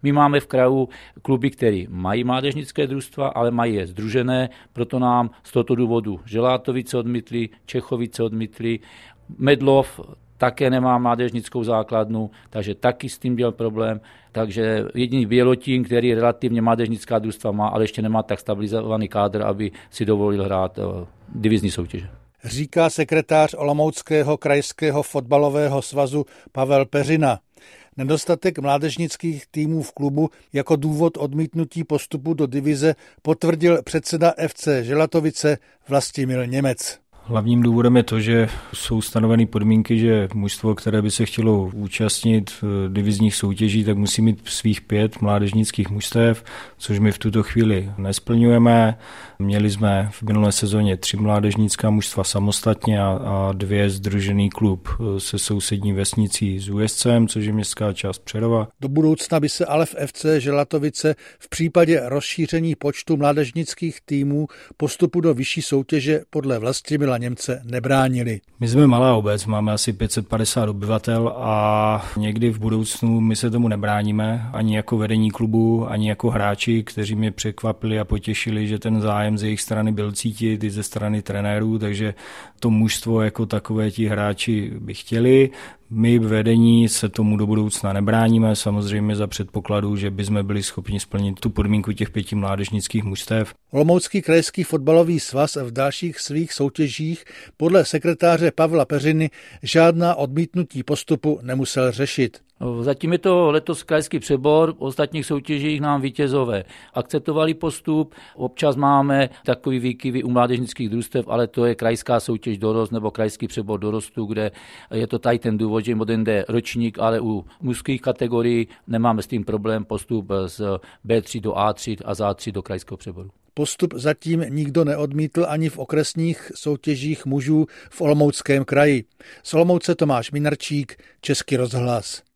My máme v kraju kluby, které mají mládežnické družstva, ale mají je sdružené, proto nám z tohoto důvodu Želátovice odmítli, Čechovice odmítli, Medlov také nemá mládežnickou základnu, takže taky s tím byl problém. Takže jediný Bělotín, který relativně mládežnická družstva má, ale ještě nemá tak stabilizovaný kádr, aby si dovolil hrát divizní soutěže. Říká sekretář Olomouckého krajského fotbalového svazu Pavel Peřina. Nedostatek mládežnických týmů v klubu jako důvod odmítnutí postupu do divize potvrdil předseda FC Želatovice Vlastimil Němec. Hlavním důvodem je to, že jsou stanoveny podmínky, že mužstvo, které by se chtělo účastnit divizních soutěží, tak musí mít svých 5 mládežnických mužstev, což my v tuto chvíli nesplňujeme. Měli jsme v minulé sezóně 3 mládežnická mužstva samostatně a 2 sdružený klub se sousední vesnicí s USCem, což je městská část Přerova. Do budoucna by se ale v FC Želatovice v případě rozšíření počtu mládežnických týmů postupu do vyšší soutěže podle Vlastimila Němce nebránili. My jsme malá obec, máme asi 550 obyvatel a někdy v budoucnu my se tomu nebráníme, ani jako vedení klubu, ani jako hráči, kteří mě překvapili a potěšili, že ten zájem z jejich strany byl cítit i ze strany trenérů, takže to mužstvo jako takové ti hráči by chtěli. My vedení se tomu do budoucna nebráníme, samozřejmě za předpokladu, že bychom byli schopni splnit tu podmínku těch 5 mládežnických mužstev. Olomoucký krajský fotbalový svaz v dalších svých soutěžích podle sekretáře Pavla Peřiny žádná odmítnutí postupu nemusel řešit. Zatím je to letos krajský přebor, v ostatních soutěžích nám vítězové akceptovali postup. Občas máme takový výkyvy u mládežnických družstev, ale to je krajská soutěž dorost nebo krajský přebor dorostu, kde je to tady ten důvod, že jeden jde ročník, ale u mužských kategorií nemáme s tím problém postup z B3 do A3 a z A3 do krajského přeboru. Postup zatím nikdo neodmítl ani v okresních soutěžích mužů v Olomouckém kraji. Z Olomouce Tomáš Minarčík, Český rozhlas.